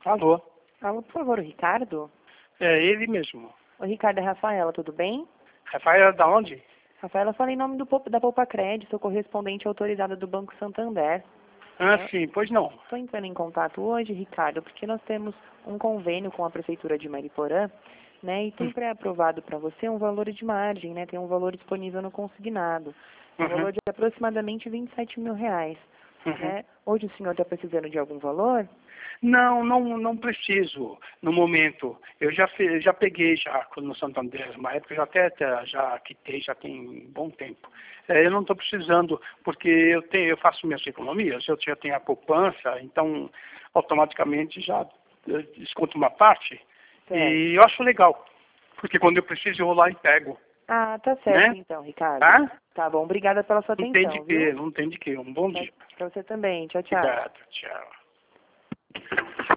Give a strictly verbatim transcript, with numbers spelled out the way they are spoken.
Alô? Alô, por favor, o Ricardo? É ele mesmo. O Ricardo é Rafaela, tudo bem? Rafael, da onde? Rafaela, fala em nome do, Pop- da Poupa Crédito, sou correspondente autorizada do Banco Santander. Ah, sim, pois não. Estou entrando em contato hoje, Ricardo, porque nós temos um convênio com a Prefeitura de Mariporã, né, e tem pré-aprovado para você um valor de margem, né, tem um valor disponível no consignado, um Uhum, valor de aproximadamente vinte e sete mil reais. uhum. Né? Hoje o senhor está precisando de algum valor? Não, não, não preciso no momento. Eu já, fe- já peguei já no Santander, uma época eu já até até já quitei, já tem um bom tempo. É, eu não estou precisando, porque eu tenho, eu faço minhas economias, eu já tenho a poupança, então automaticamente já eh, desconto uma parte. Certo. E eu acho legal, porque quando eu preciso eu vou lá e pego, Ah, tá certo né? então, Ricardo. Tá? Tá bom, obrigada pela sua Não tem de atenção, quê, viu? não tem de quê. Um bom Pra dia. pra você também. Tchau, tchau. Obrigado, tchau.